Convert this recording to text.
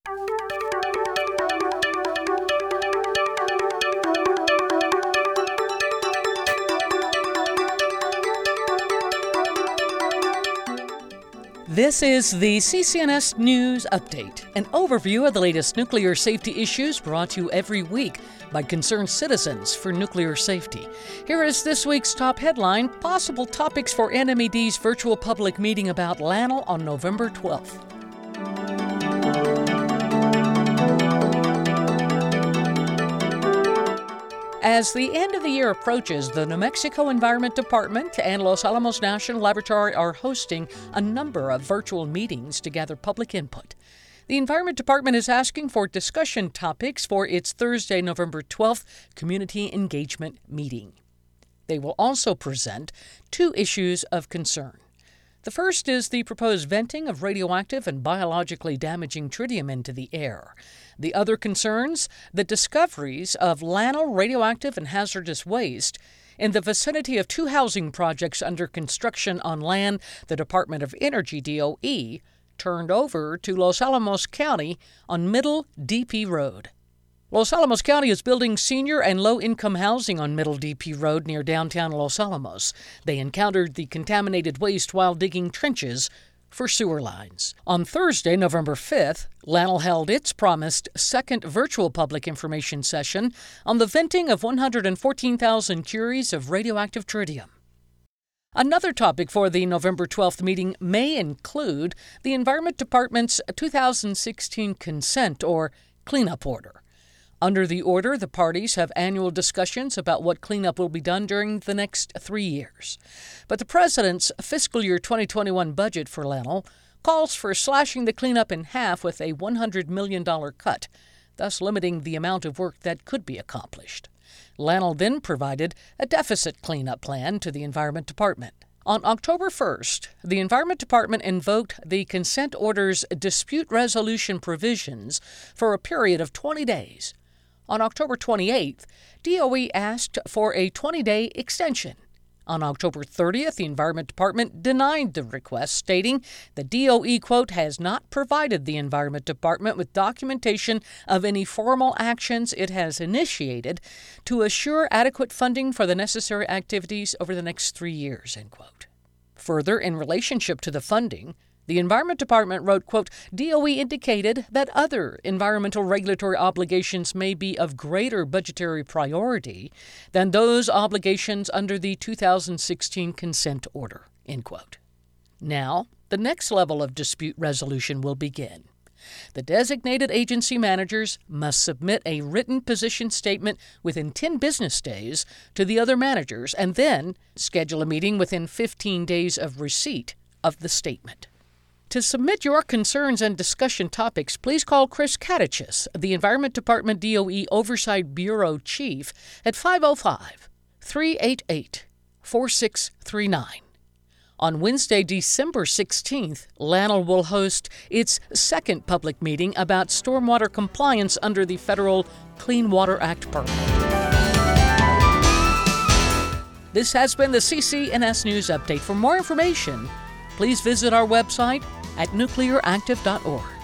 This is the CCNS News Update, an overview of the latest nuclear safety issues brought to you every week by concerned citizens for nuclear safety. Here is this week's top headline: possible topics for NMED's virtual public meeting about LANL on November 12th. As the end of the year approaches, the New Mexico Environment Department and Los Alamos National Laboratory are hosting a number of virtual meetings to gather public input. The Environment Department is asking for discussion topics for its Thursday, November 12th community engagement meeting. They will also present two issues of concern. The first is the proposed venting of radioactive and biologically damaging tritium into the air. The other concerns the discoveries of LANL radioactive and hazardous waste in the vicinity of two housing projects under construction on land the Department of Energy, DOE, turned over to Los Alamos County on Middle DP Road. Los Alamos County is building senior and low-income housing on Middle DP Road near downtown Los Alamos. They encountered the contaminated waste while digging trenches for sewer lines. On Thursday, November 5th, LANL held its promised second virtual public information session on the venting of 114,000 curies of radioactive tritium. Another topic for the November 12th meeting may include the Environment Department's 2016 consent or cleanup order. Under the order, the parties have annual discussions about what cleanup will be done during the next 3 years. But the President's fiscal year 2021 budget for LANL calls for slashing the cleanup in half with a $100 million cut, thus limiting the amount of work that could be accomplished. LANL then provided a deficit cleanup plan to the Environment Department. On October 1st, the Environment Department invoked the consent order's dispute resolution provisions for a period of 20 days. On October 28th, DOE asked for a 20-day extension. On October 30th, the Environment Department denied the request, stating the DOE, quote, has not provided the Environment Department with documentation of any formal actions it has initiated to assure adequate funding for the necessary activities over the next 3 years, end quote. Further, in relationship to the funding, the Environment Department wrote, quote, DOE indicated that other environmental regulatory obligations may be of greater budgetary priority than those obligations under the 2016 consent order, end quote. Now, the next level of dispute resolution will begin. The designated agency managers must submit a written position statement within 10 business days to the other managers and then schedule a meeting within 15 days of receipt of the statement. To submit your concerns and discussion topics, please call Chris Katachis, the Environment Department DOE Oversight Bureau Chief, at 505-388-4639. On Wednesday, December 16th, LANL will host its second public meeting about stormwater compliance under the Federal Clean Water Act permit. This has been the CCNS News Update. For more information, please visit our website at nuclearactive.org.